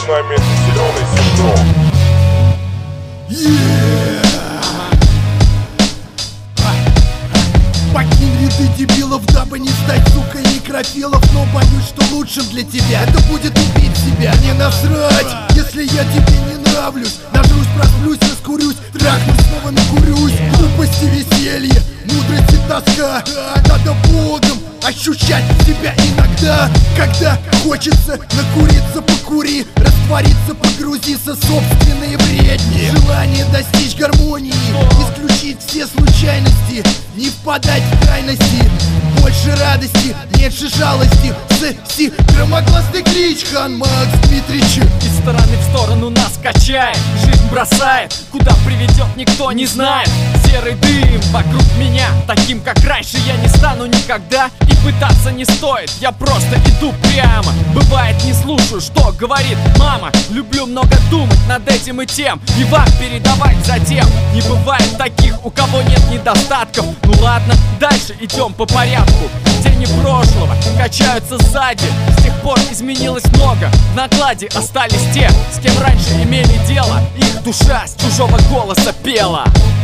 с нами зеленый синдром. Покинь ряды дебилов, дабы не стать, сука, некрофилов. Но боюсь, что лучшим для тебя это будет убить себя. Не насрать, если я тебе не нравлюсь. Нажрусь, просплюсь, раскурюсь, трахнусь, снова накурюсь. Глупости, веселье, мудрость и тоска. Надо Богом ощущать себя иногда. Когда хочется накуриться, покури. Раствориться, погрузиться в собственные бредни. Желание достичь гармонии, исключить все случайности, не впадать в крайности. Больше радости, меньше жалости. Си, громогласный клич, Хан Макс Дмитрич. Из стороны в сторону нас качает, жизнь бросает, куда приведет никто не знает. Серый дым вокруг меня, таким как раньше я не стану никогда. И пытаться не стоит, я просто иду прямо. Бывает не слушаю, что говорит мама. Люблю много думать над этим и тем, и вам передавать затем. Не бывает таких, у кого нет недостатков. Ну ладно, дальше идем по порядку. Тени прошлого качаются сзади. С тех пор изменилось много. В накладе остались те, с кем раньше имели дело. Их душа с чужого голоса пела.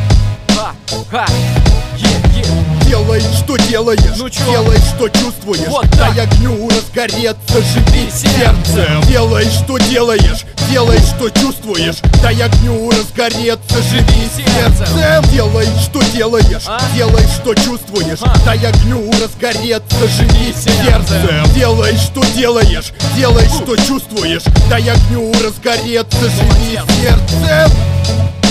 Делай, что делаешь, ну чё? делай, что чувствуешь. Вот дай огню разгореться, живи сердцем. Делай, что делаешь, делай, что чувствуешь. Дай огню разгореться, живи сердцем. Делай, что делаешь, делай, что чувствуешь. Дай огню разгореться, живи сердцем. Делай, что делаешь, делай, что чувствуешь. Дай огню разгореться, живи сердцем.